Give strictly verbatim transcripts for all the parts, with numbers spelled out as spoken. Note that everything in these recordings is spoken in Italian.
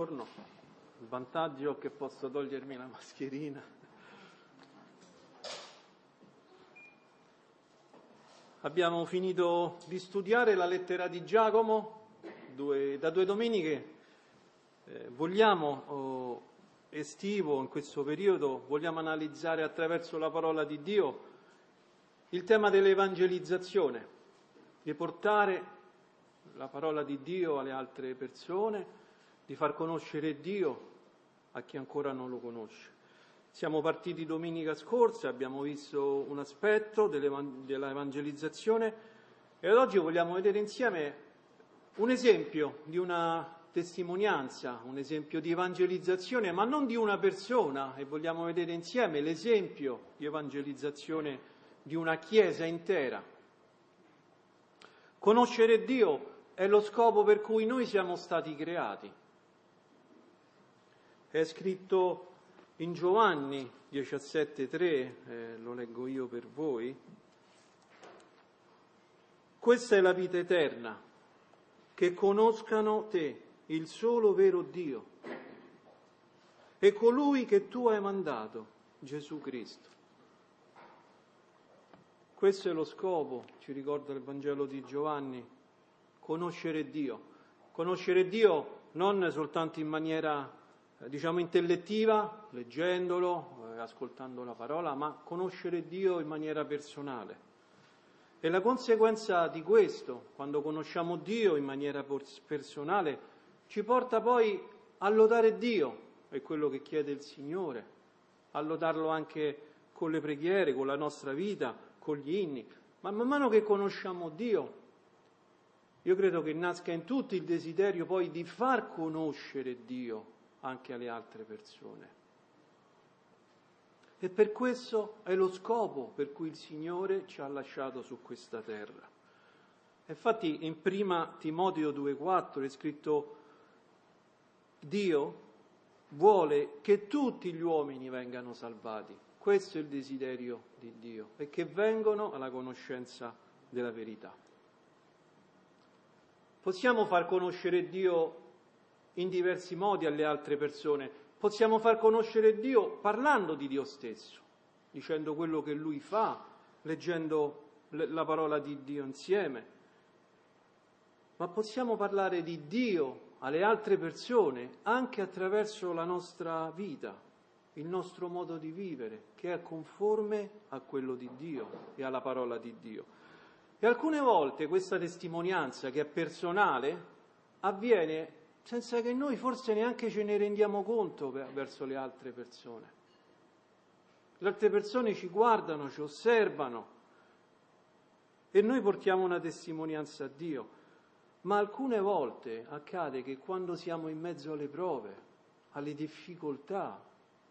buongiorno. Il vantaggio è che posso togliermi la mascherina. Abbiamo finito di studiare la lettera di Giacomo, due, da due domeniche. Eh, vogliamo, oh, estivo, in questo periodo, vogliamo analizzare attraverso la parola di Dio il tema dell'evangelizzazione, di portare la parola di Dio alle altre persone, di far conoscere Dio a chi ancora non lo conosce. Siamo partiti domenica scorsa, abbiamo visto un aspetto della evangelizzazione e ad oggi vogliamo vedere insieme un esempio di una testimonianza, un esempio di evangelizzazione, ma non di una persona, e vogliamo vedere insieme l'esempio di evangelizzazione di una chiesa intera. Conoscere Dio è lo scopo per cui noi siamo stati creati. È scritto in Giovanni diciassette tre, eh, lo leggo io per voi. Questa è la vita eterna, che conoscano te, il solo vero Dio, e colui che tu hai mandato, Gesù Cristo. Questo è lo scopo, ci ricorda il Vangelo di Giovanni, conoscere Dio. Conoscere Dio non soltanto in maniera, eh, diciamo, intellettiva, leggendolo, eh, ascoltando la parola, ma conoscere Dio in maniera personale. E la conseguenza di questo, quando conosciamo Dio in maniera personale, ci porta poi a lodare Dio, è quello che chiede il Signore, a lodarlo anche con le preghiere, con la nostra vita, con gli inni. Ma man mano che conosciamo Dio, io credo che nasca in tutti il desiderio poi di far conoscere Dio anche alle altre persone. E per questo è lo scopo per cui il Signore ci ha lasciato su questa terra. Infatti in prima Timoteo due quattro è scritto: Dio vuole che tutti gli uomini vengano salvati. Questo è il desiderio di Dio, e che vengano alla conoscenza della verità. Possiamo far conoscere Dio in diversi modi alle altre persone. Possiamo far conoscere Dio parlando di Dio stesso, dicendo quello che Lui fa, leggendo la parola di Dio insieme. Ma possiamo parlare di Dio alle altre persone anche attraverso la nostra vita, il nostro modo di vivere, che è conforme a quello di Dio e alla parola di Dio. E alcune volte questa testimonianza, che è personale, avviene senza che noi forse neanche ce ne rendiamo conto verso le altre persone. Le altre persone ci guardano, ci osservano e noi portiamo una testimonianza a Dio. Ma alcune volte accade che quando siamo in mezzo alle prove, alle difficoltà,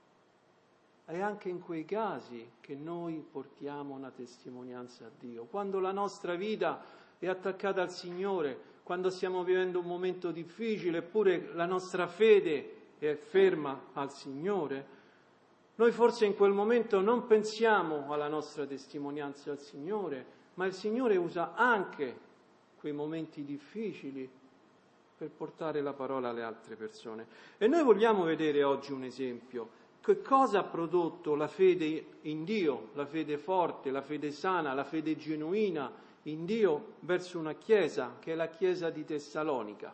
è anche in quei casi che noi portiamo una testimonianza a Dio. Quando la nostra vita è attaccata al Signore, quando stiamo vivendo un momento difficile, eppure la nostra fede è ferma al Signore, noi forse in quel momento non pensiamo alla nostra testimonianza al Signore, ma il Signore usa anche quei momenti difficili per portare la parola alle altre persone. E noi vogliamo vedere oggi un esempio. Che cosa ha prodotto la fede in Dio, la fede forte, la fede sana, la fede genuina in Dio verso una chiesa, che è la chiesa di Tessalonica.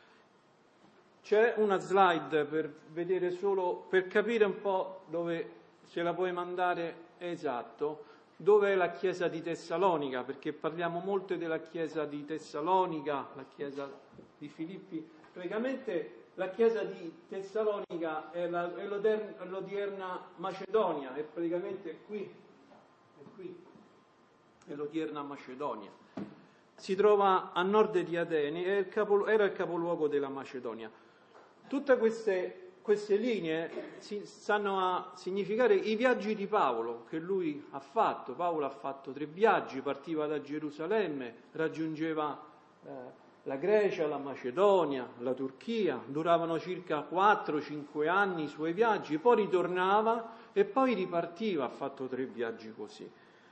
C'è una slide per vedere solo, per capire un po' dove, se la puoi mandare, esatto, dove è la chiesa di Tessalonica, perché parliamo molto della chiesa di Tessalonica, la chiesa di Filippi. Praticamente la chiesa di Tessalonica è, la, è, l'odierna, è l'odierna Macedonia, è praticamente qui, è qui, è l'odierna Macedonia. Si trova a nord di Atene, è il capo, era il capoluogo della Macedonia. Tutte queste, queste linee si, stanno a significare i viaggi di Paolo che lui ha fatto. Paolo ha fatto tre viaggi, partiva da Gerusalemme, raggiungeva eh, la Grecia, la Macedonia, la Turchia, duravano circa quattro cinque anni i suoi viaggi, poi ritornava e poi ripartiva, ha fatto tre viaggi così,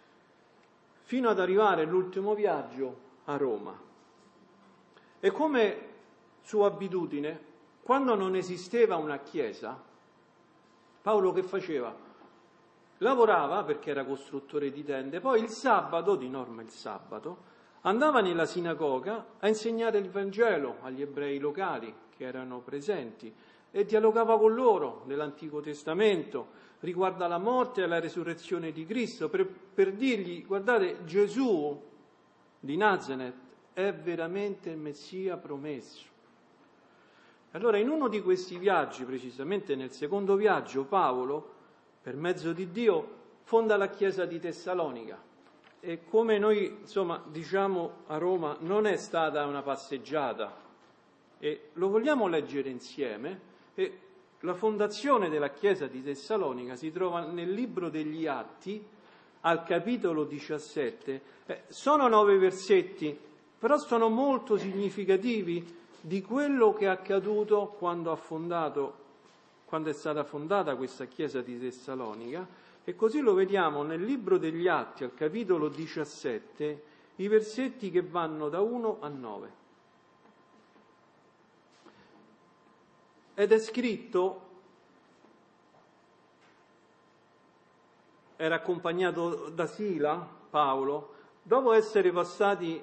fino ad arrivare all'ultimo viaggio a Roma. E come sua abitudine, quando non esisteva una chiesa, Paolo che faceva? Lavorava, perché era costruttore di tende, poi il sabato, di norma il sabato, andava nella sinagoga a insegnare il Vangelo agli ebrei locali che erano presenti e dialogava con loro nell'Antico Testamento riguardo alla morte e alla resurrezione di Cristo, per, per dirgli: guardate, Gesù di Nazaret è veramente il Messia promesso. Allora, in uno di questi viaggi, precisamente nel secondo viaggio, Paolo, per mezzo di Dio, fonda la chiesa di Tessalonica. E come noi, insomma, diciamo a Roma, non è stata una passeggiata. E lo vogliamo leggere insieme. E la fondazione della chiesa di Tessalonica si trova nel libro degli Atti, al capitolo diciassette. Eh, sono nove versetti, però sono molto significativi di quello che è accaduto quando ha fondato, quando è stata fondata questa chiesa di Tessalonica, e così lo vediamo nel libro degli Atti, al capitolo diciassette, i versetti che vanno da uno a nove. Ed è scritto, era accompagnato da Sila, Paolo, dopo essere passati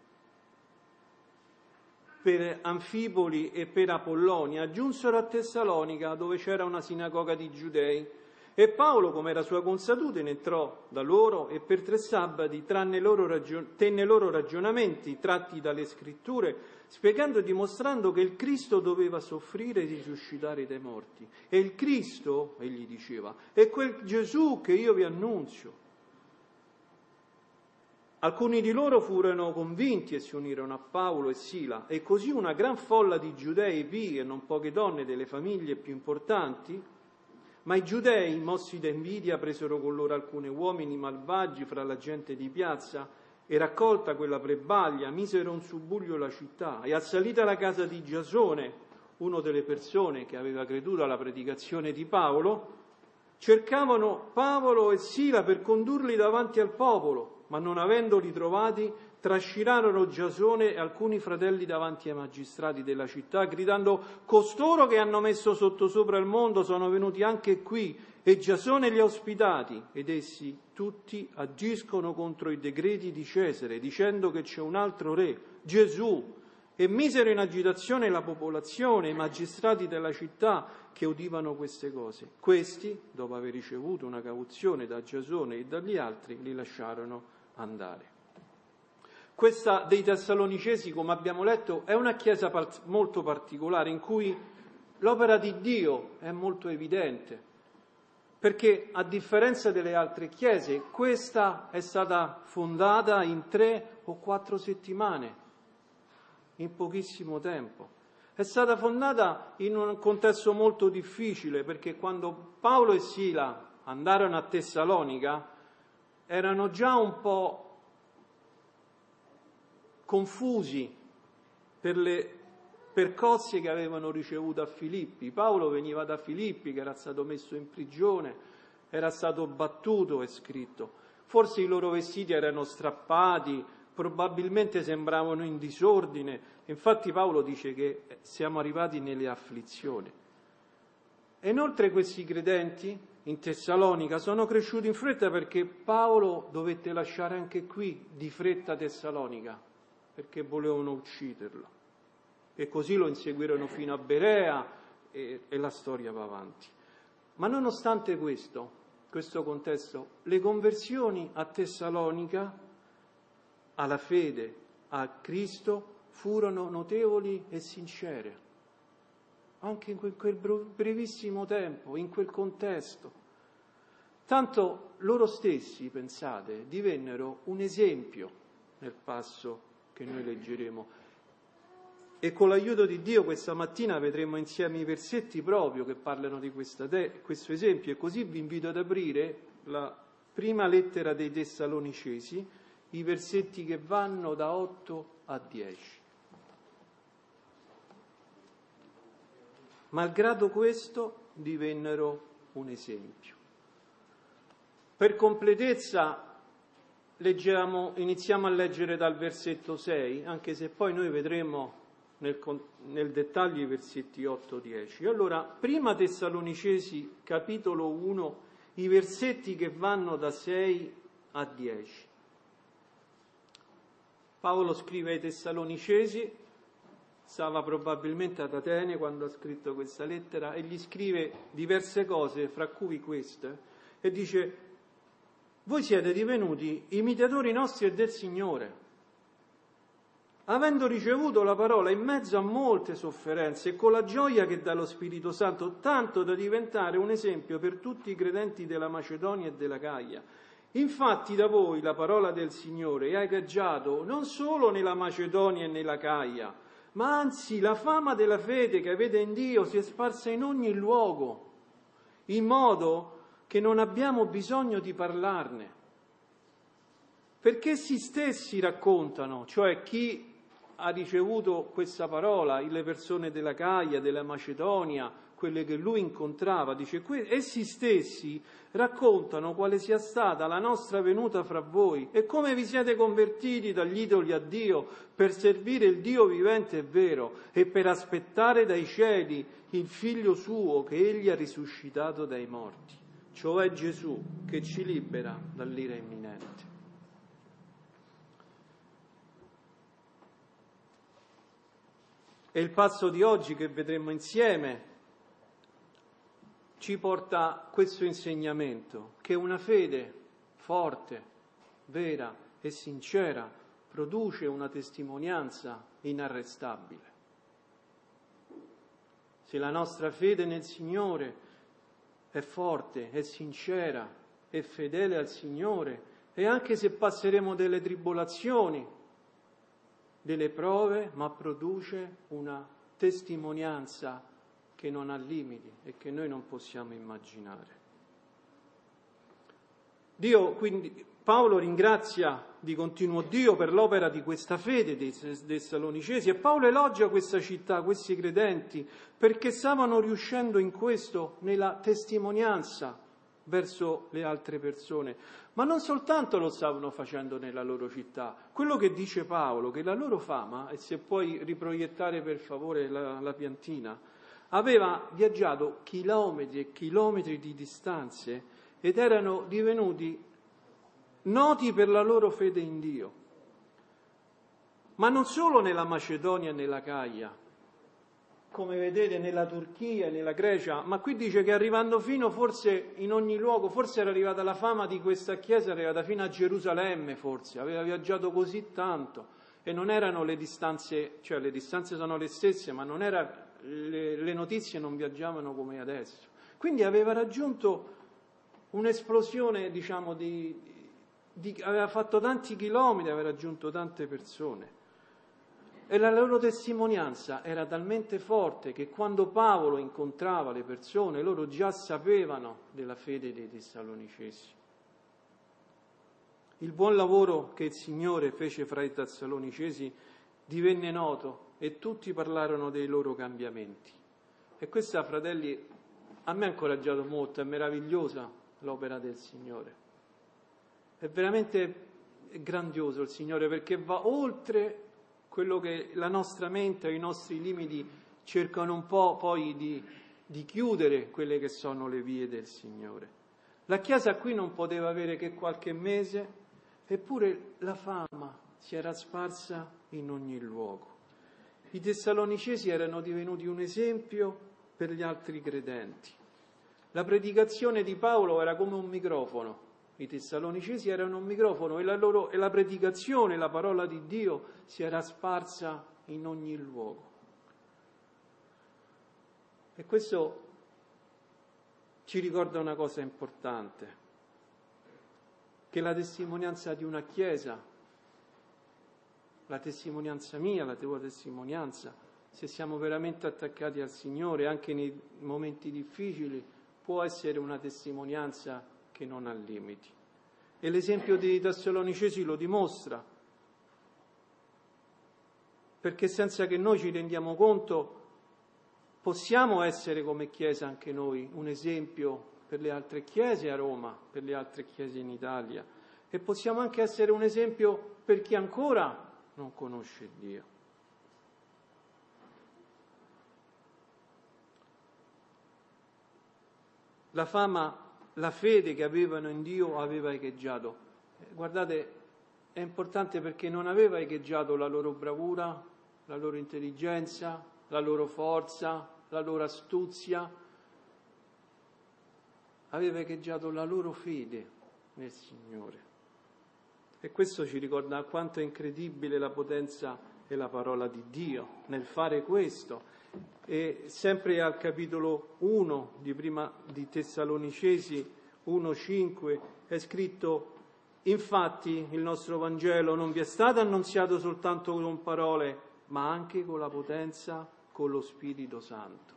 per Anfipoli e per Apollonia, giunsero a Tessalonica, dove c'era una sinagoga di Giudei. E Paolo, come era sua consuetudine, entrò da loro e per tre sabati tenne loro, ragion- tenne loro ragionamenti tratti dalle scritture, spiegando e dimostrando che il Cristo doveva soffrire e risuscitare dai morti. E il Cristo, egli diceva, è quel Gesù che io vi annunzio. Alcuni di loro furono convinti e si unirono a Paolo e Sila, e così una gran folla di giudei vi e non poche donne delle famiglie più importanti. Ma i giudei, mossi da invidia, presero con loro alcuni uomini malvagi fra la gente di piazza e, raccolta quella prebaglia, misero in subbuglio la città. E assalita la casa di Giasone, uno delle persone che aveva creduto alla predicazione di Paolo, cercavano Paolo e Sila per condurli davanti al popolo, ma non avendoli trovati, trascinarono Giasone e alcuni fratelli davanti ai magistrati della città, gridando: costoro che hanno messo sottosopra il mondo sono venuti anche qui, e Giasone li ha ospitati. Ed essi tutti agiscono contro i decreti di Cesare, dicendo che c'è un altro re, Gesù, e misero in agitazione la popolazione, i magistrati della città che udivano queste cose. Questi, dopo aver ricevuto una cauzione da Giasone e dagli altri, li lasciarono andare. Questa dei Tessalonicesi, come abbiamo letto, è una chiesa molto particolare in cui l'opera di Dio è molto evidente, perché a differenza delle altre chiese, questa è stata fondata in tre o quattro settimane, in pochissimo tempo. È stata fondata in un contesto molto difficile, perché quando Paolo e Sila andarono a Tessalonica erano già un po' confusi per le percosse che avevano ricevuto a Filippi. Paolo veniva da Filippi, che era stato messo in prigione, era stato battuto, è scritto. Forse i loro vestiti erano strappati, probabilmente sembravano in disordine. Infatti Paolo dice che siamo arrivati nelle afflizioni. E inoltre questi credenti in Tessalonica sono cresciuti in fretta, perché Paolo dovette lasciare anche qui di fretta Tessalonica, perché volevano ucciderlo. E così lo inseguirono fino a Berea e, e la storia va avanti. Ma nonostante questo, questo contesto, le conversioni a Tessalonica, alla fede, a Cristo, furono notevoli e sincere. Anche in quel brevissimo tempo, in quel contesto. Tanto loro stessi, pensate, divennero un esempio nel passo che noi leggeremo. E con l'aiuto di Dio questa mattina vedremo insieme i versetti proprio che parlano di questa te- questo esempio, e così vi invito ad aprire la prima lettera dei Tessalonicesi, i versetti che vanno da otto a dieci. Malgrado questo divennero un esempio. Per completezza leggiamo, iniziamo a leggere dal versetto sei, anche se poi noi vedremo nel, nel dettaglio i versetti otto dieci. Allora, prima Tessalonicesi, capitolo uno, i versetti che vanno da sei a dieci. Paolo scrive ai Tessalonicesi, stava probabilmente ad Atene quando ha scritto questa lettera, e gli scrive diverse cose, fra cui queste, e dice: voi siete divenuti imitatori nostri e del Signore, avendo ricevuto la parola in mezzo a molte sofferenze e con la gioia che dà lo Spirito Santo, tanto da diventare un esempio per tutti i credenti della Macedonia e della Caia. Infatti da voi la parola del Signore è echeggiato non solo nella Macedonia e nella Caia, ma anzi la fama della fede che avete in Dio si è sparsa in ogni luogo, in modo che non abbiamo bisogno di parlarne. Perché essi stessi raccontano, cioè chi ha ricevuto questa parola, le persone della Caia, della Macedonia, quelle che lui incontrava, dice, essi stessi raccontano quale sia stata la nostra venuta fra voi e come vi siete convertiti dagli idoli a Dio per servire il Dio vivente e vero e per aspettare dai cieli il Figlio suo che egli ha risuscitato dai morti, cioè Gesù che ci libera dall'ira imminente. E il passo di oggi che vedremo insieme ci porta a questo insegnamento, che una fede forte, vera e sincera produce una testimonianza inarrestabile. Se la nostra fede nel Signore è forte, è sincera, è fedele al Signore, e anche se passeremo delle tribolazioni, delle prove, ma produce una testimonianza che non ha limiti e che noi non possiamo immaginare. Dio, quindi, Paolo ringrazia di continuo Dio per l'opera di questa fede dei Tessalonicesi, e Paolo elogia questa città, questi credenti, perché stavano riuscendo in questo, nella testimonianza verso le altre persone, ma non soltanto lo stavano facendo nella loro città. Quello che dice Paolo, che la loro fama, e se puoi riproiettare per favore la, la piantina, aveva viaggiato chilometri e chilometri di distanze ed erano divenuti noti per la loro fede in Dio. Ma non solo nella Macedonia e nella Caia, come vedete nella Turchia e nella Grecia, ma qui dice che arrivando fino forse in ogni luogo, forse era arrivata la fama di questa chiesa, era arrivata fino a Gerusalemme forse, aveva viaggiato così tanto, e non erano le distanze, cioè le distanze sono le stesse, ma non era, le, le notizie non viaggiavano come adesso. Quindi aveva raggiunto un'esplosione, diciamo, di, di aveva fatto tanti chilometri, aveva raggiunto tante persone. E la loro testimonianza era talmente forte che quando Paolo incontrava le persone, loro già sapevano della fede dei Tessalonicesi. Il buon lavoro che il Signore fece fra i Tessalonicesi divenne noto e tutti parlarono dei loro cambiamenti. E questa, fratelli, a me ha incoraggiato molto, è meravigliosa l'opera del Signore. È veramente grandioso il Signore, perché va oltre quello che la nostra mente, i nostri limiti cercano un po' poi di, di chiudere, quelle che sono le vie del Signore. La Chiesa qui non poteva avere che qualche mese, eppure la fama si era sparsa in ogni luogo. I Tessalonicesi erano divenuti un esempio per gli altri credenti. La predicazione di Paolo era come un microfono. I Tessalonicesi erano un microfono e la, loro, e la predicazione, la parola di Dio si era sparsa in ogni luogo. E questo ci ricorda una cosa importante, che la testimonianza di una Chiesa, la testimonianza mia, la tua testimonianza, se siamo veramente attaccati al Signore anche nei momenti difficili, può essere una testimonianza che non ha limiti. E l'esempio dei Tessalonicesi lo dimostra, perché senza che noi ci rendiamo conto possiamo essere come Chiesa anche noi un esempio per le altre chiese a Roma, per le altre chiese in Italia, e possiamo anche essere un esempio per chi ancora non conosce Dio. la fama, la fede che avevano in Dio aveva echeggiato. Guardate, è importante perché non aveva echeggiato la loro bravura, la loro intelligenza, la loro forza, la loro astuzia, aveva echeggiato la loro fede nel Signore. E questo ci ricorda quanto è incredibile la potenza e la parola di Dio nel fare questo. E sempre al capitolo uno di prima di Tessalonicesi uno cinque è scritto: infatti il nostro Vangelo non vi è stato annunziato soltanto con parole, ma anche con la potenza, con lo Spirito Santo.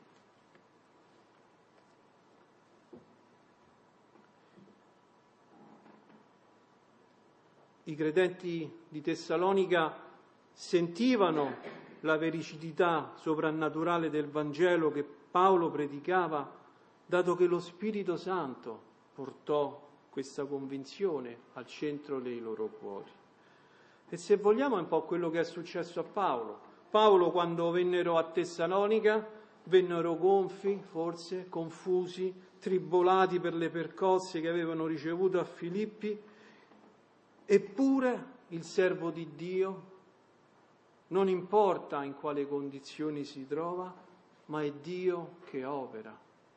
I credenti di Tessalonica sentivano la veridicità soprannaturale del Vangelo che Paolo predicava, dato che lo Spirito Santo portò questa convinzione al centro dei loro cuori. E se vogliamo è un po' quello che è successo a Paolo. Paolo, quando vennero a Tessalonica, vennero gonfi, forse, confusi, tribolati per le percosse che avevano ricevuto a Filippi, eppure il servo di Dio, non importa in quale condizioni si trova, ma è Dio che opera.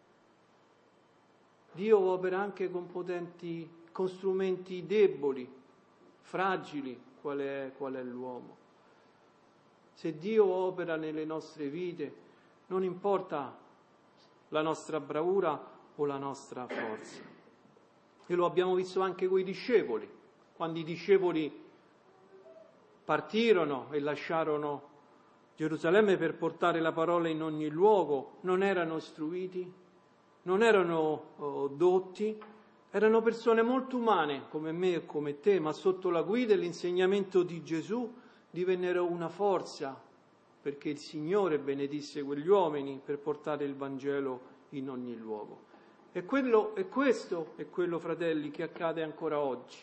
Dio opera anche con potenti, con strumenti deboli, fragili, qual è, qual è l'uomo. Se Dio opera nelle nostre vite, non importa la nostra bravura o la nostra forza. E lo abbiamo visto anche con i discepoli. Quando i discepoli partirono e lasciarono Gerusalemme per portare la parola in ogni luogo, non erano istruiti, non erano oh, dotti, erano persone molto umane come me e come te, ma sotto la guida e l'insegnamento di Gesù divennero una forza, perché il Signore benedisse quegli uomini per portare il Vangelo in ogni luogo. E, quello, e questo è quello, fratelli, che accade ancora oggi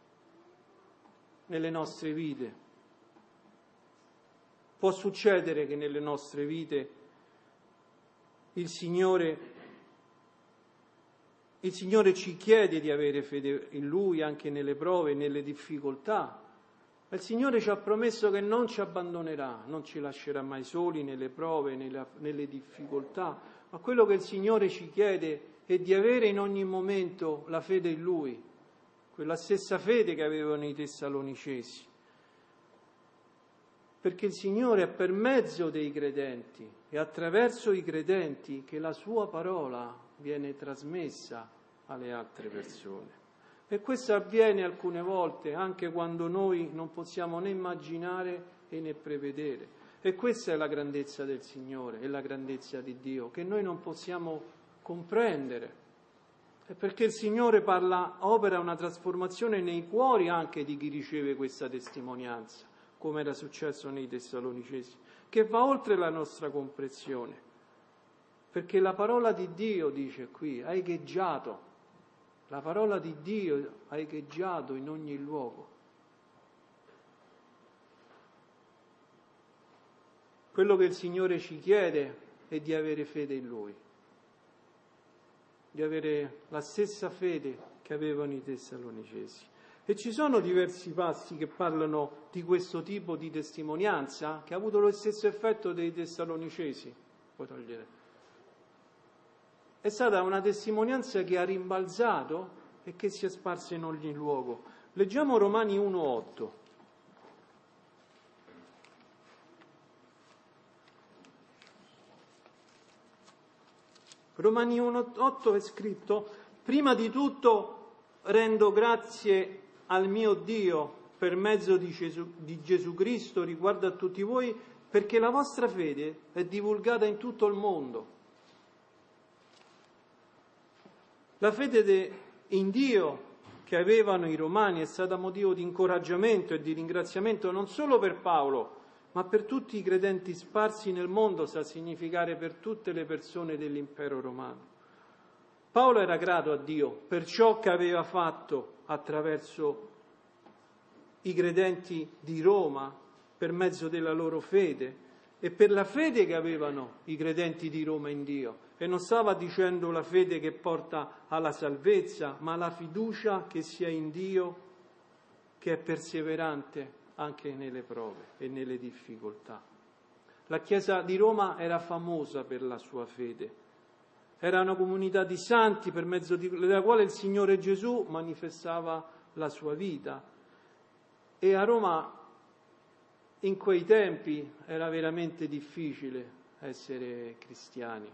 nelle nostre vite. Può succedere che nelle nostre vite il Signore, il Signore ci chiede di avere fede in Lui anche nelle prove, nelle difficoltà. Il Signore ci ha promesso che non ci abbandonerà, non ci lascerà mai soli nelle prove, nelle, nelle difficoltà, ma quello che il Signore ci chiede è di avere in ogni momento la fede in Lui, quella stessa fede che avevano i Tessalonicesi. Perché il Signore è per mezzo dei credenti e attraverso i credenti che la sua parola viene trasmessa alle altre persone. E questo avviene alcune volte anche quando noi non possiamo né immaginare e né prevedere. E questa è la grandezza del Signore e la grandezza di Dio, che noi non possiamo comprendere. È perché il Signore parla, opera una trasformazione nei cuori anche di chi riceve questa testimonianza, come era successo nei Tessalonicesi, che va oltre la nostra comprensione, perché la parola di Dio, dice qui, ha echeggiato, la parola di Dio ha echeggiato in ogni luogo. Quello che il Signore ci chiede è di avere fede in Lui, di avere la stessa fede che avevano i Tessalonicesi. E ci sono diversi passi che parlano di questo tipo di testimonianza che ha avuto lo stesso effetto dei Tessalonicesi. Puoi togliere. È stata una testimonianza che ha rimbalzato e che si è sparsa in ogni luogo. Leggiamo Romani uno otto. Romani uno otto è scritto: prima di tutto rendo grazie al mio Dio per mezzo di Gesù, di Gesù Cristo riguardo a tutti voi, perché la vostra fede è divulgata in tutto il mondo. La fede de, in Dio che avevano i Romani è stata motivo di incoraggiamento e di ringraziamento non solo per Paolo, ma per tutti i credenti sparsi nel mondo, sta a significare per tutte le persone dell'impero romano. Paolo era grato a Dio per ciò che aveva fatto attraverso i credenti di Roma, per mezzo della loro fede, e per la fede che avevano i credenti di Roma in Dio. E non stava dicendo la fede che porta alla salvezza, ma la fiducia che si ha in Dio, che è perseverante anche nelle prove e nelle difficoltà. La Chiesa di Roma era famosa per la sua fede. Era una comunità di santi per mezzo della quale il Signore Gesù manifestava la sua vita. E a Roma in quei tempi era veramente difficile essere cristiani,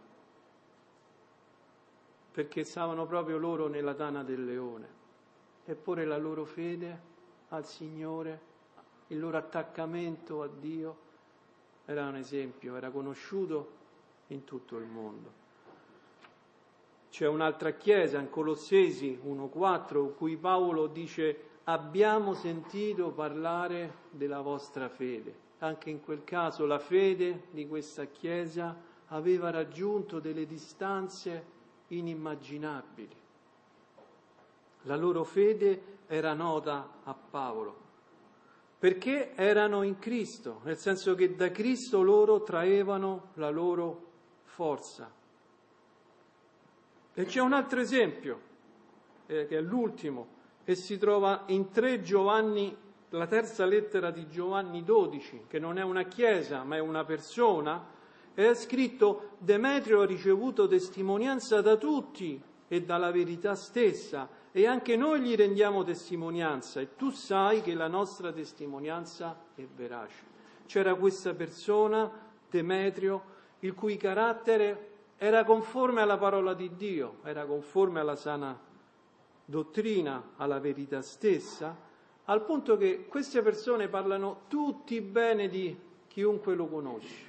perché stavano proprio loro nella tana del leone. Eppure la loro fede al Signore, il loro attaccamento a Dio era un esempio, era conosciuto in tutto il mondo. C'è un'altra chiesa in Colossesi uno quattro, in cui Paolo dice: abbiamo sentito parlare della vostra fede. Anche in quel caso la fede di questa chiesa aveva raggiunto delle distanze inimmaginabili. La loro fede era nota a Paolo, perché erano in Cristo, nel senso che da Cristo loro traevano la loro forza. E c'è un altro esempio, eh, che è l'ultimo, e si trova in tre Giovanni, la terza lettera di Giovanni dodici, che non è una chiesa ma è una persona, e è scritto: Demetrio ha ricevuto testimonianza da tutti e dalla verità stessa, e anche noi gli rendiamo testimonianza, e tu sai che la nostra testimonianza è verace. C'era questa persona, Demetrio, il cui carattere era conforme alla parola di Dio, era conforme alla sana dottrina, alla verità stessa, al punto che queste persone parlano tutti bene di chiunque lo conosce.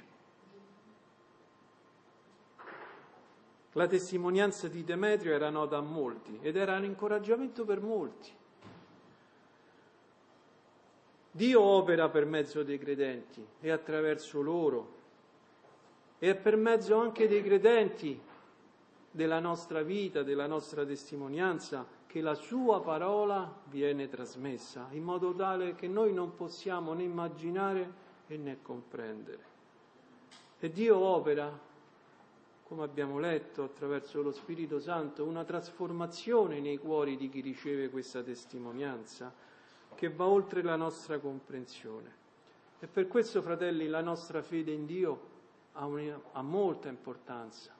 La testimonianza di Demetrio era nota a molti ed era un incoraggiamento per molti. Dio opera per mezzo dei credenti e attraverso loro, e per mezzo anche dei credenti della nostra vita, della nostra testimonianza, che la sua parola viene trasmessa in modo tale che noi non possiamo né immaginare e né comprendere. E Dio opera, come abbiamo letto, attraverso lo Spirito Santo, una trasformazione nei cuori di chi riceve questa testimonianza che va oltre la nostra comprensione. E per questo, fratelli, la nostra fede in Dio ha, una, ha molta importanza.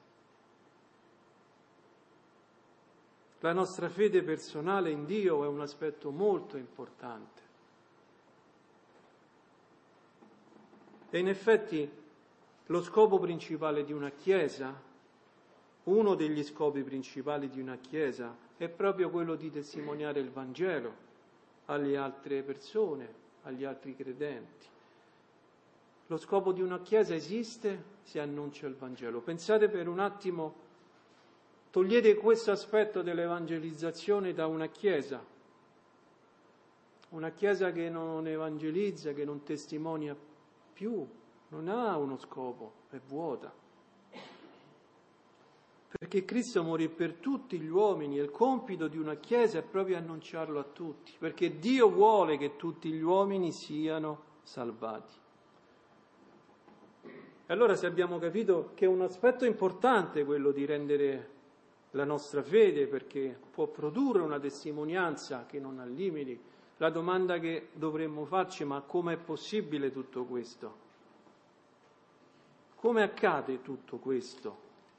La nostra fede personale in Dio è un aspetto molto importante. E in effetti lo scopo principale di una Chiesa, uno degli scopi principali di una Chiesa, è proprio quello di testimoniare il Vangelo alle altre persone, agli altri credenti. Lo scopo di una Chiesa esiste se annuncia il Vangelo. Pensate per un attimo, togliete questo aspetto dell'evangelizzazione da una Chiesa, una Chiesa che non evangelizza, che non testimonia più, non ha uno scopo, è vuota. Perché Cristo morì per tutti gli uomini e il compito di una Chiesa è proprio annunciarlo a tutti, perché Dio vuole che tutti gli uomini siano salvati. E allora, se abbiamo capito che è un aspetto importante quello di rendere la nostra fede, perché può produrre una testimonianza che non ha limiti, la domanda che dovremmo farci: ma come è possibile tutto questo? Come accade tutto questo?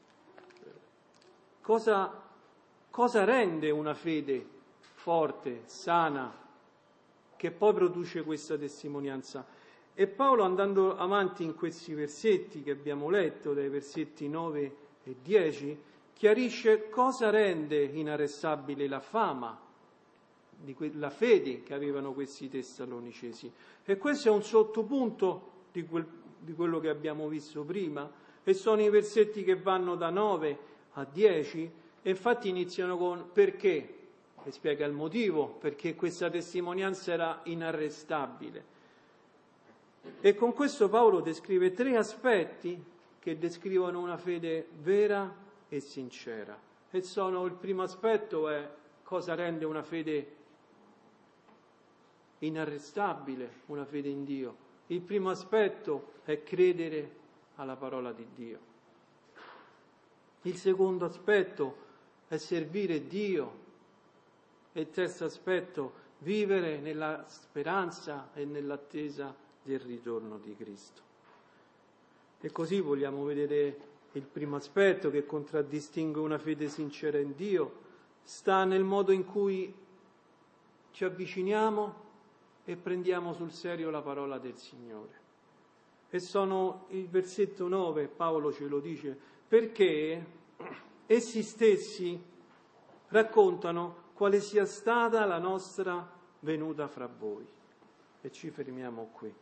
Cosa, cosa rende una fede forte, sana, che poi produce questa testimonianza? E Paolo, andando avanti in questi versetti che abbiamo letto, dai versetti nove e dieci, chiarisce cosa rende inarrestabile la fama, di que- la fede che avevano questi tessalonicesi. E questo è un sottopunto di, quel, di quello che abbiamo visto prima, e sono i versetti che vanno da nove a dieci, e infatti iniziano con perché, e spiega il motivo, perché questa testimonianza era inarrestabile. E con questo Paolo descrive tre aspetti che descrivono una fede vera e sincera. E sono: il primo aspetto è cosa rende una fede inarrestabile, una fede in Dio. Il primo aspetto è credere alla parola di Dio. Il secondo aspetto è servire Dio. E il terzo aspetto, vivere nella speranza e nell'attesa del ritorno di Cristo. E così vogliamo vedere il primo aspetto che contraddistingue una fede sincera in Dio, sta nel modo in cui ci avviciniamo e prendiamo sul serio la parola del Signore. E sono il versetto nove, Paolo ce lo dice, perché essi stessi raccontano quale sia stata la nostra venuta fra voi. E ci fermiamo qui.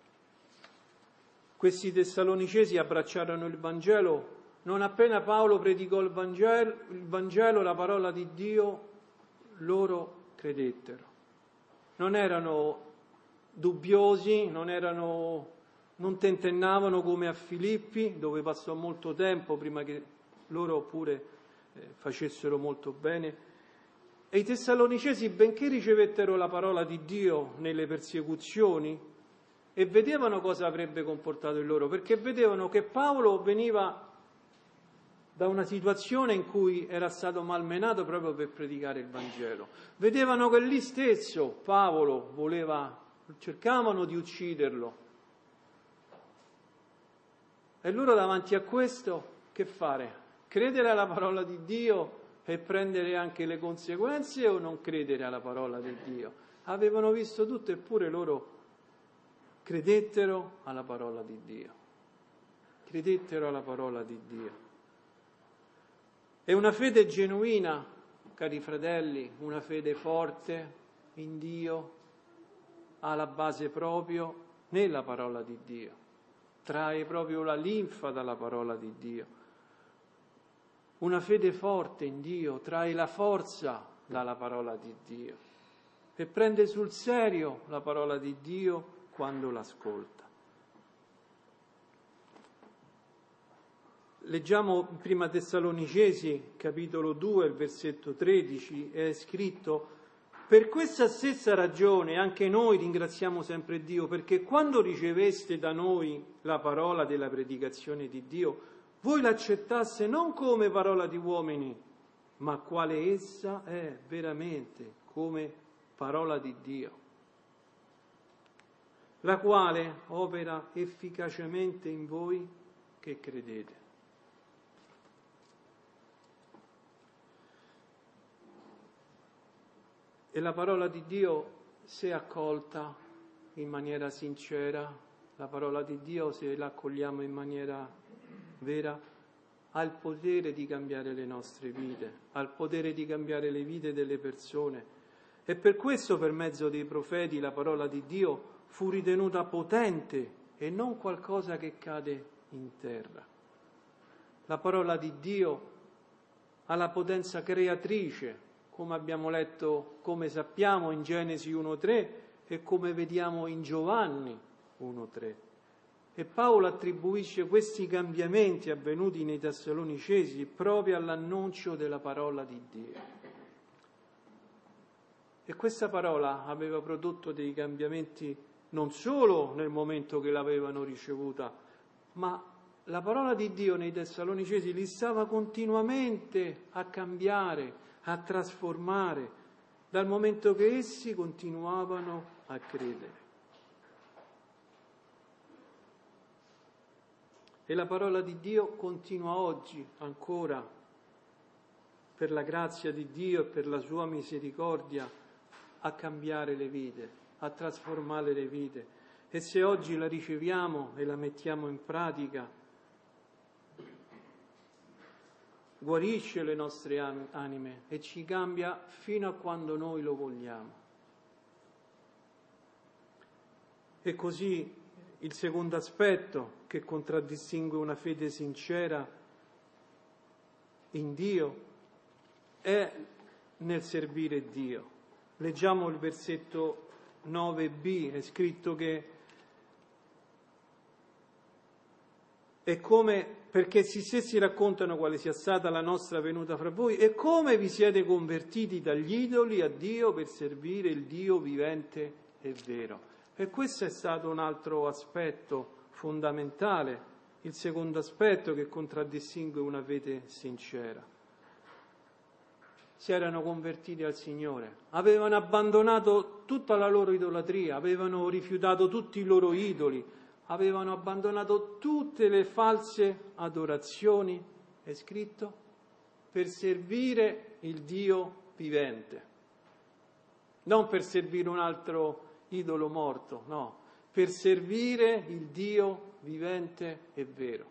Questi tessalonicesi abbracciarono il Vangelo. Non appena Paolo predicò il Vangelo, il Vangelo, la parola di Dio, loro credettero. Non erano dubbiosi, non erano, non tentennavano come a Filippi, dove passò molto tempo prima che loro pure eh, facessero molto bene. E i tessalonicesi, benché ricevettero la parola di Dio nelle persecuzioni, e vedevano cosa avrebbe comportato in loro, perché vedevano che Paolo veniva da una situazione in cui era stato malmenato proprio per predicare il Vangelo. Vedevano che lì stesso Paolo voleva, cercavano di ucciderlo. E loro davanti a questo che fare? Credere alla parola di Dio e prendere anche le conseguenze o non credere alla parola di Dio? Avevano visto tutto eppure loro credettero alla parola di Dio. Credettero alla parola di Dio. È una fede genuina, cari fratelli, una fede forte in Dio, ha la base proprio nella parola di Dio, trae proprio la linfa dalla parola di Dio. Una fede forte in Dio trae la forza dalla parola di Dio e prende sul serio la parola di Dio quando l'ascolta. Leggiamo in Prima Tessalonicesi, capitolo due, il versetto tredici, è scritto: per questa stessa ragione anche noi ringraziamo sempre Dio, perché quando riceveste da noi la parola della predicazione di Dio, voi l'accettaste non come parola di uomini, ma quale essa è veramente, come parola di Dio, la quale opera efficacemente in voi che credete. E la parola di Dio, se accolta in maniera sincera, la parola di Dio, se la accogliamo in maniera vera, ha il potere di cambiare le nostre vite, ha il potere di cambiare le vite delle persone. E per questo, per mezzo dei profeti, la parola di Dio fu ritenuta potente e non qualcosa che cade in terra. La parola di Dio ha la potenza creatrice, come abbiamo letto, come sappiamo in Genesi uno tre e come vediamo in Giovanni uno tre. E Paolo attribuisce questi cambiamenti avvenuti nei Tessalonicesi proprio all'annuncio della parola di Dio. E questa parola aveva prodotto dei cambiamenti non solo nel momento che l'avevano ricevuta, ma la parola di Dio nei Tessalonicesi li stava continuamente a cambiare, a trasformare, dal momento che essi continuavano a credere. E la parola di Dio continua oggi ancora, per la grazia di Dio e per la sua misericordia, a cambiare le vite, a trasformare le vite. E se oggi la riceviamo e la mettiamo in pratica, guarisce le nostre anime e ci cambia fino a quando noi lo vogliamo. E così il secondo aspetto che contraddistingue una fede sincera in Dio è nel servire Dio. Leggiamo il versetto nove b, è scritto che è come, perché essi stessi raccontano quale sia stata la nostra venuta fra voi e come vi siete convertiti dagli idoli a Dio per servire il Dio vivente e vero. E questo è stato un altro aspetto fondamentale il secondo aspetto che contraddistingue una fede sincera. Si erano convertiti al Signore, avevano abbandonato tutta la loro idolatria, avevano rifiutato tutti i loro idoli, avevano abbandonato tutte le false adorazioni, è scritto, per servire il Dio vivente. Non per servire un altro idolo morto, no, per servire il Dio vivente e vero.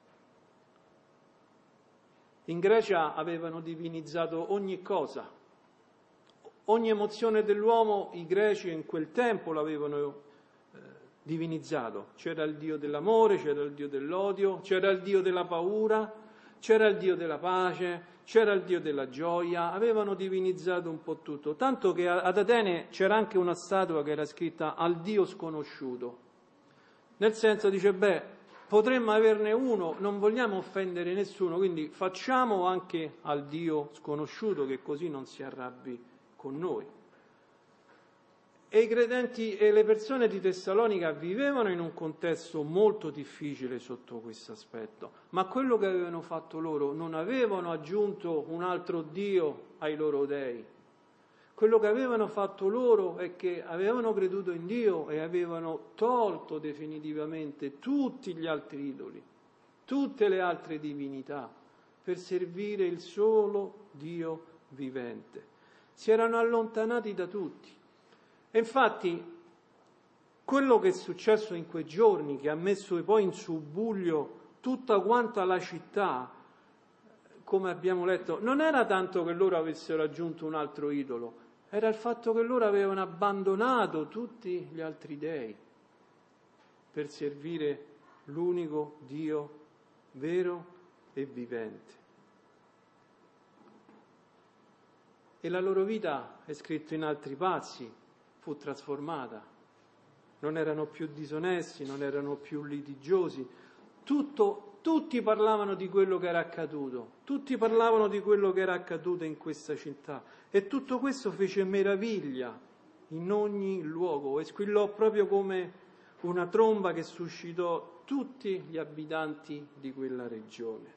In Grecia avevano divinizzato ogni cosa, ogni emozione dell'uomo i greci in quel tempo l'avevano eh, divinizzato. C'era il Dio dell'amore, c'era il Dio dell'odio, c'era il Dio della paura, c'era il Dio della pace, c'era il Dio della gioia, avevano divinizzato un po' tutto, tanto che ad Atene c'era anche una statua che era scritta al Dio sconosciuto, nel senso dice, beh, potremmo averne uno, non vogliamo offendere nessuno, quindi facciamo anche al Dio sconosciuto che così non si arrabbi con noi. E i credenti e le persone di Tessalonica vivevano in un contesto molto difficile sotto questo aspetto, ma quello che avevano fatto loro non avevano aggiunto un altro Dio ai loro dei. Quello che avevano fatto loro è che avevano creduto in Dio e avevano tolto definitivamente tutti gli altri idoli, tutte le altre divinità, per servire il solo Dio vivente. Si erano allontanati da tutti. E infatti quello che è successo in quei giorni, che ha messo poi in subbuglio tutta quanta la città, come abbiamo letto, non era tanto che loro avessero aggiunto un altro idolo, era il fatto che loro avevano abbandonato tutti gli altri dei per servire l'unico Dio vero e vivente. E la loro vita, è scritto in altri passi, fu trasformata. Non erano più disonesti, non erano più litigiosi. Tutto, tutti parlavano di quello che era accaduto, tutti parlavano di quello che era accaduto in questa città. E tutto questo fece meraviglia in ogni luogo e squillò proprio come una tromba che suscitò tutti gli abitanti di quella regione.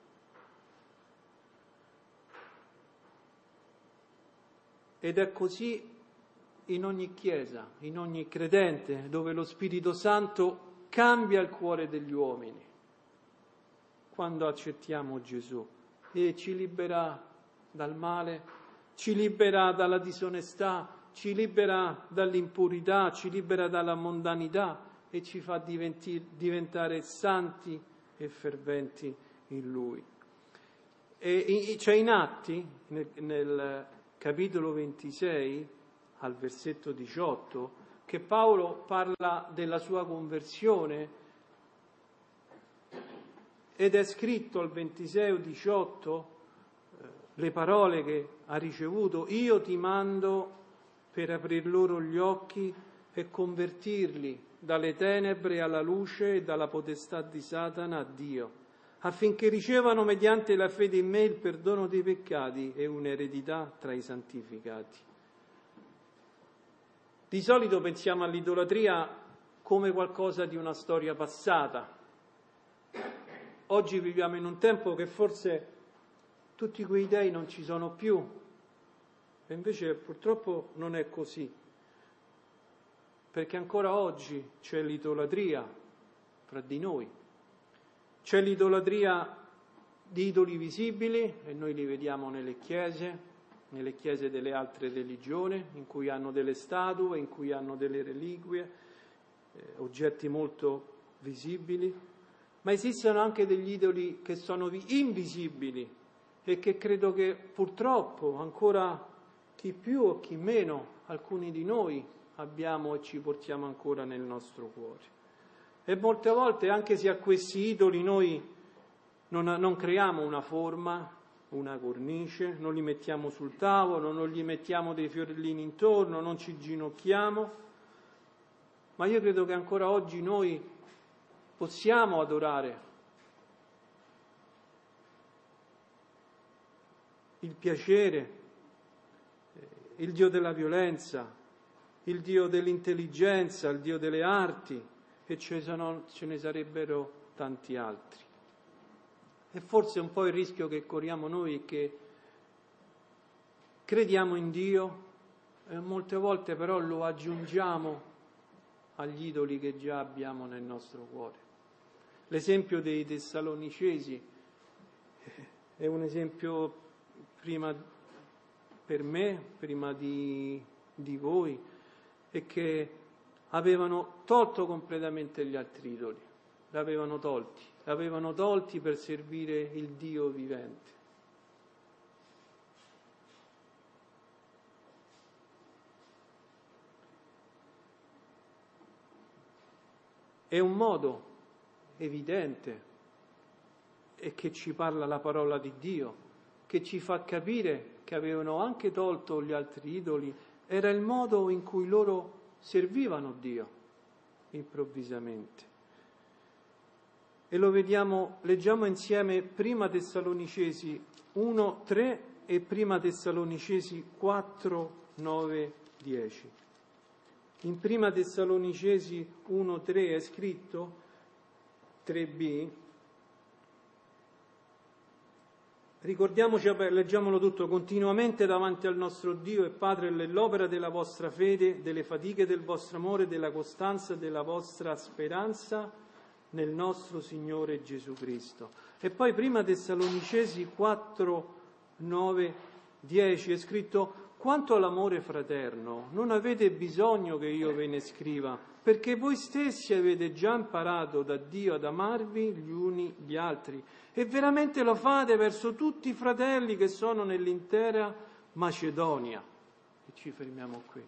Ed è così in ogni chiesa, in ogni credente, dove lo Spirito Santo cambia il cuore degli uomini, quando accettiamo Gesù e ci libera dal male, ci libera dalla disonestà, ci libera dall'impurità, ci libera dalla mondanità e ci fa diventi, diventare santi e ferventi in Lui. E c'è in Atti, nel, nel capitolo ventisei, al versetto diciotto, che Paolo parla della sua conversione ed è scritto al ventisei diciotto eh, le parole che ha ricevuto: io ti mando per aprir loro gli occhi e convertirli dalle tenebre alla luce e dalla potestà di Satana a Dio, affinché ricevano mediante la fede in me il perdono dei peccati e un'eredità tra i santificati. Di solito pensiamo all'idolatria come qualcosa di una storia passata. Oggi viviamo in un tempo che forse tutti quei dei non ci sono più, e invece purtroppo non è così, perché ancora oggi c'è l'idolatria fra di noi, c'è l'idolatria di idoli visibili e noi li vediamo nelle chiese, nelle chiese delle altre religioni, in cui hanno delle statue, in cui hanno delle reliquie, eh, oggetti molto visibili, ma esistono anche degli idoli che sono invisibili e che credo che purtroppo ancora chi più o chi meno, alcuni di noi abbiamo e ci portiamo ancora nel nostro cuore. E molte volte, anche se a questi idoli noi non, non creiamo una forma, una cornice, non li mettiamo sul tavolo, non gli mettiamo dei fiorellini intorno, non ci ginocchiamo, ma io credo che ancora oggi noi possiamo adorare il piacere, il Dio della violenza, il Dio dell'intelligenza, il Dio delle arti, e ce ne sarebbero tanti altri. E forse un po' il rischio che corriamo noi è che crediamo in Dio e molte volte però lo aggiungiamo agli idoli che già abbiamo nel nostro cuore. L'esempio dei Tessalonicesi è un esempio prima per me, prima di, di voi, è che avevano tolto completamente gli altri idoli, l'avevano tolti, l'avevano tolti per servire il Dio vivente. È un modo evidente e che ci parla la parola di Dio, che ci fa capire che avevano anche tolto gli altri idoli, era il modo in cui loro servivano Dio improvvisamente. E lo vediamo, leggiamo insieme prima Tessalonicesi uno, tre e prima Tessalonicesi quattro, nove, dieci. In prima Tessalonicesi uno, tre è scritto, tre b, ricordiamoci, leggiamolo tutto, continuamente davanti al nostro Dio e Padre nell'opera della vostra fede, delle fatiche del vostro amore, della costanza della vostra speranza nel nostro Signore Gesù Cristo. E poi prima Tessalonicesi quattro, nove, dieci è scritto: quanto all'amore fraterno, non avete bisogno che io ve ne scriva, perché voi stessi avete già imparato da Dio ad amarvi gli uni gli altri, e veramente lo fate verso tutti i fratelli che sono nell'intera Macedonia. E ci fermiamo qui.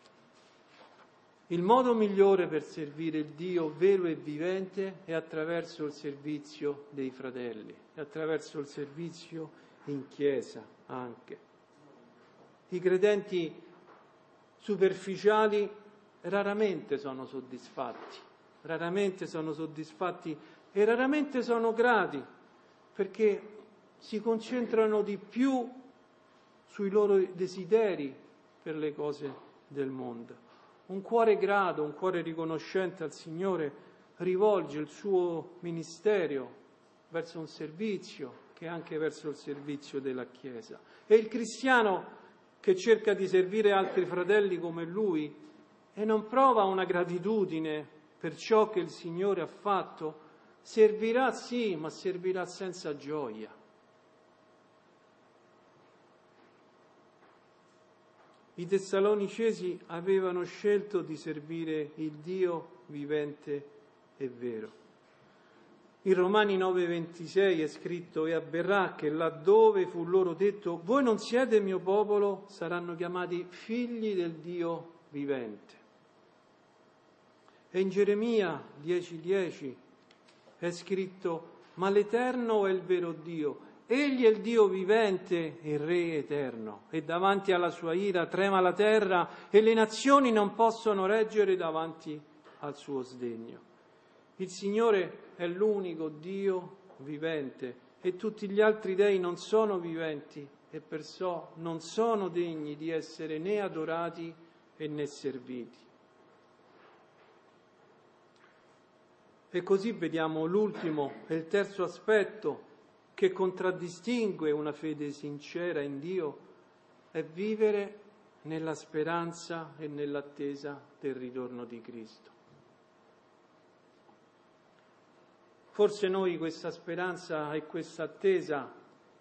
Il modo migliore per servire il Dio vero e vivente è attraverso il servizio dei fratelli, è attraverso il servizio in chiesa anche. I credenti superficiali raramente sono soddisfatti, raramente sono soddisfatti e raramente sono grati, perché si concentrano di più sui loro desideri per le cose del mondo. Un cuore grato, un cuore riconoscente al Signore rivolge il suo ministero verso un servizio che è anche verso il servizio della Chiesa. E il cristiano che cerca di servire altri fratelli come lui e non prova una gratitudine per ciò che il Signore ha fatto, servirà sì, ma servirà senza gioia. I Tessalonicesi avevano scelto di servire il Dio vivente e vero. In Romani nove ventisei è scritto: e avverrà che laddove fu loro detto voi non siete mio popolo, saranno chiamati figli del Dio vivente. E in Geremia dieci dieci è scritto: ma l'Eterno è il vero Dio, egli è il Dio vivente e il Re eterno, e davanti alla sua ira trema la terra e le nazioni non possono reggere davanti al suo sdegno. Il Signore è l'unico Dio vivente e tutti gli altri dei non sono viventi e perciò non sono degni di essere né adorati e né serviti. E così vediamo l'ultimo e il terzo aspetto che contraddistingue una fede sincera in Dio è vivere nella speranza e nell'attesa del ritorno di Cristo. Forse noi questa speranza e questa attesa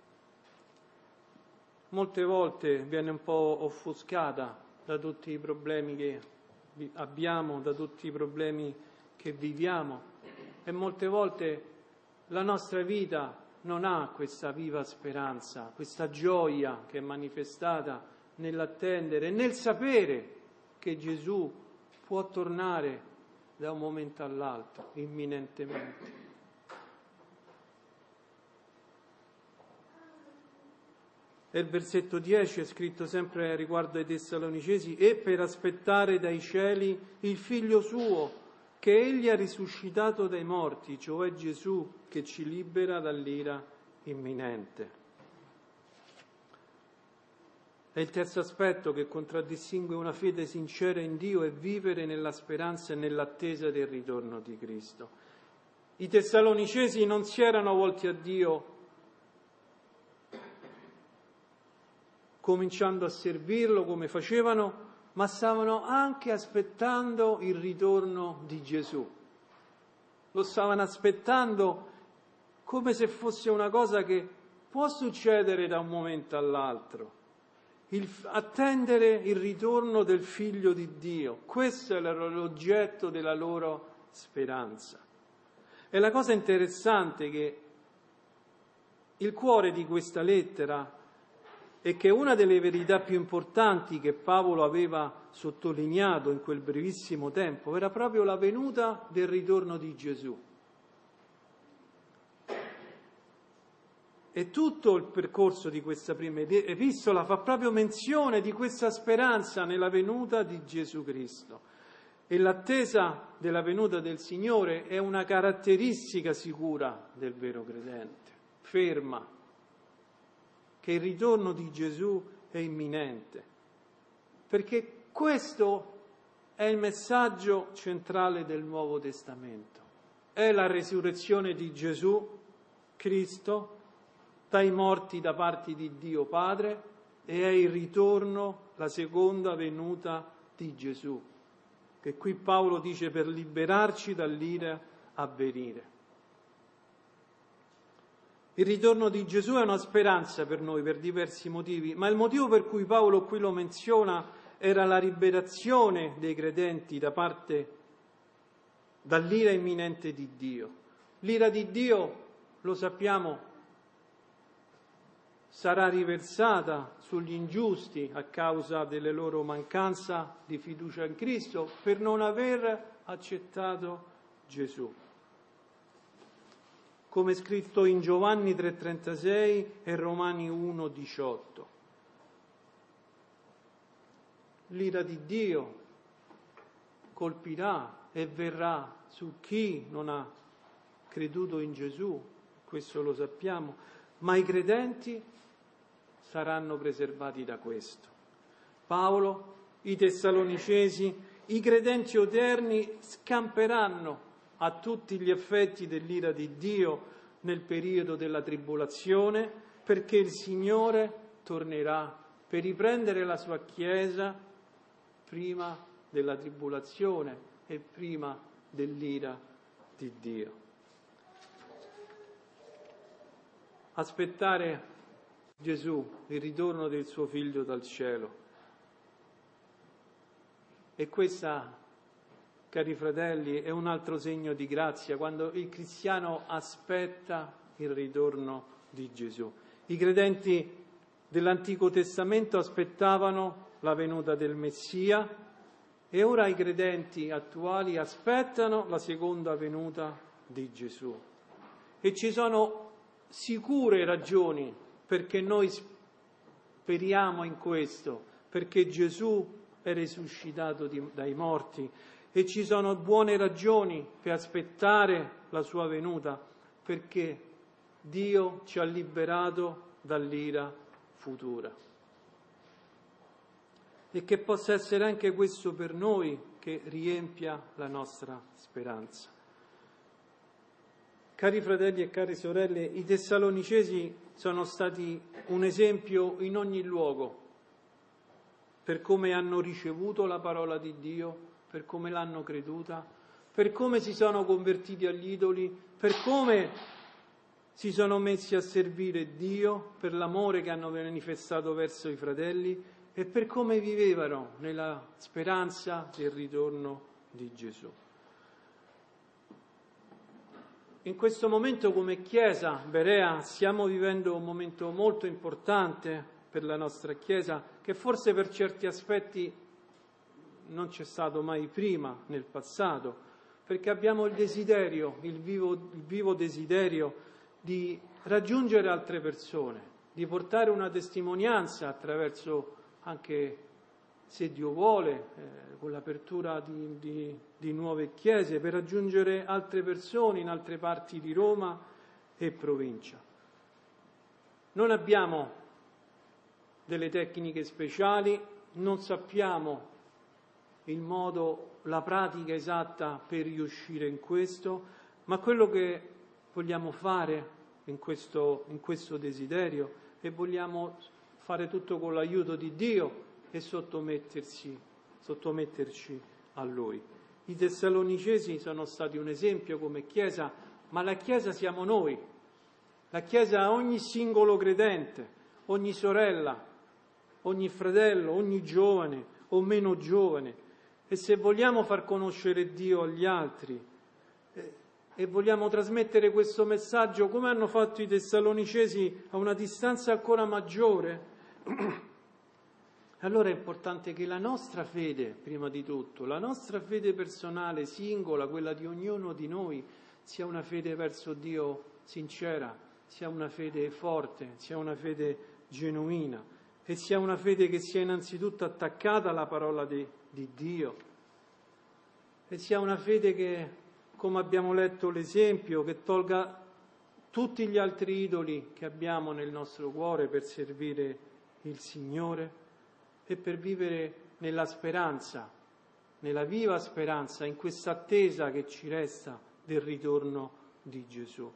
molte volte viene un po' offuscata da tutti i problemi che abbiamo, da tutti i problemi che viviamo, e molte volte la nostra vita non ha questa viva speranza, questa gioia che è manifestata nell'attendere, nel sapere che Gesù può tornare da un momento all'altro, imminentemente. E il versetto dieci è scritto sempre riguardo ai Tessalonicesi: e per aspettare dai cieli il Figlio suo, che egli ha risuscitato dai morti, cioè Gesù, che ci libera dall'ira imminente. E il terzo aspetto che contraddistingue una fede sincera in Dio è vivere nella speranza e nell'attesa del ritorno di Cristo. I Tessalonicesi non si erano volti a Dio cominciando a servirlo come facevano, ma stavano anche aspettando il ritorno di Gesù. Lo stavano aspettando come se fosse una cosa che può succedere da un momento all'altro. Il, attendere il ritorno del Figlio di Dio. Questo era l'oggetto della loro speranza. E la cosa interessante è che il cuore di questa lettera è che una delle verità più importanti che Paolo aveva sottolineato in quel brevissimo tempo era proprio la venuta del ritorno di Gesù. E tutto il percorso di questa prima epistola fa proprio menzione di questa speranza nella venuta di Gesù Cristo. E l'attesa della venuta del Signore è una caratteristica sicura del vero credente, ferma, che il ritorno di Gesù è imminente, perché questo è il messaggio centrale del Nuovo Testamento. È la resurrezione di Gesù Cristo dai morti da parte di Dio Padre e è il ritorno, la seconda venuta di Gesù, che qui Paolo dice per liberarci dall'ira a venire. Il ritorno di Gesù è una speranza per noi per diversi motivi, ma il motivo per cui Paolo qui lo menziona era la liberazione dei credenti da parte dall'ira imminente di Dio. L'ira di Dio, lo sappiamo, sarà riversata sugli ingiusti a causa delle loro mancanza di fiducia in Cristo per non aver accettato Gesù. Come è scritto in Giovanni tre trentasei e Romani uno diciotto. L'ira di Dio colpirà e verrà su chi non ha creduto in Gesù, questo lo sappiamo, ma i credenti saranno preservati da questo. Paolo, i Tessalonicesi, i credenti odierni scamperanno a tutti gli effetti dell'ira di Dio nel periodo della tribolazione, perché il Signore tornerà per riprendere la sua Chiesa prima della tribolazione e prima dell'ira di Dio. Aspettare Gesù, il ritorno del suo Figlio dal cielo. E questa, cari fratelli, è un altro segno di grazia, quando il cristiano aspetta il ritorno di Gesù. I credenti dell'Antico Testamento aspettavano la venuta del Messia e ora i credenti attuali aspettano la seconda venuta di Gesù. E ci sono sicure ragioni perché noi speriamo in questo, perché Gesù è risuscitato di, dai morti e ci sono buone ragioni per aspettare la sua venuta, perché Dio ci ha liberato dall'ira futura. E che possa essere anche questo per noi che riempia la nostra speranza. Cari fratelli e cari sorelle, i Tessalonicesi sono stati un esempio in ogni luogo per come hanno ricevuto la parola di Dio, per come l'hanno creduta, per come si sono convertiti agli idoli, per come si sono messi a servire Dio, per l'amore che hanno manifestato verso i fratelli e per come vivevano nella speranza del ritorno di Gesù. In questo momento come Chiesa Berea stiamo vivendo un momento molto importante per la nostra Chiesa, che forse per certi aspetti non c'è stato mai prima nel passato, perché abbiamo il desiderio, il vivo, il vivo desiderio di raggiungere altre persone, di portare una testimonianza attraverso anche, se Dio vuole, eh, con l'apertura di, di, di nuove chiese, per raggiungere altre persone in altre parti di Roma e provincia. Non abbiamo delle tecniche speciali, non sappiamo il modo, la pratica esatta per riuscire in questo, ma quello che vogliamo fare in questo, in questo desiderio e vogliamo fare tutto con l'aiuto di Dio e sottomettersi, sottometterci a Lui. I Tessalonicesi sono stati un esempio come Chiesa, ma la Chiesa siamo noi. La Chiesa è ogni singolo credente, ogni sorella, ogni fratello, ogni giovane o meno giovane. E se vogliamo far conoscere Dio agli altri eh, e vogliamo trasmettere questo messaggio come hanno fatto i Tessalonicesi a una distanza ancora maggiore, allora è importante che la nostra fede, prima di tutto, la nostra fede personale, singola, quella di ognuno di noi, sia una fede verso Dio sincera, sia una fede forte, sia una fede genuina e sia una fede che sia innanzitutto attaccata alla parola di, di Dio e sia una fede che, come abbiamo letto l'esempio, che tolga tutti gli altri idoli che abbiamo nel nostro cuore per servire il Signore e per vivere nella speranza, nella viva speranza, in questa attesa che ci resta del ritorno di Gesù.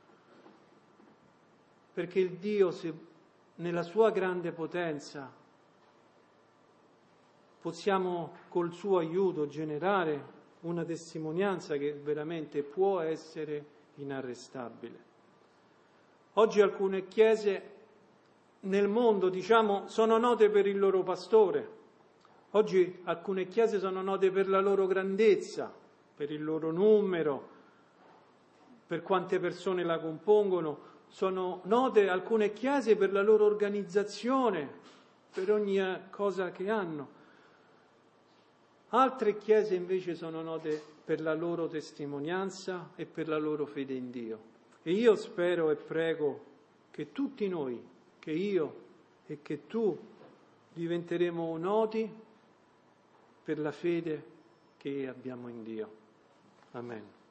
Perché il Dio, se nella sua grande potenza possiamo col suo aiuto generare una testimonianza che veramente può essere inarrestabile. Oggi alcune chiese nel mondo, diciamo, sono note per il loro pastore. Oggi alcune chiese sono note per la loro grandezza, per il loro numero, per quante persone la compongono. Sono note alcune chiese per la loro organizzazione, per ogni cosa che hanno. Altre chiese invece sono note per la loro testimonianza e per la loro fede in Dio. E io spero e prego che tutti noi, che io e che tu diventeremo noti per la fede che abbiamo in Dio. Amen.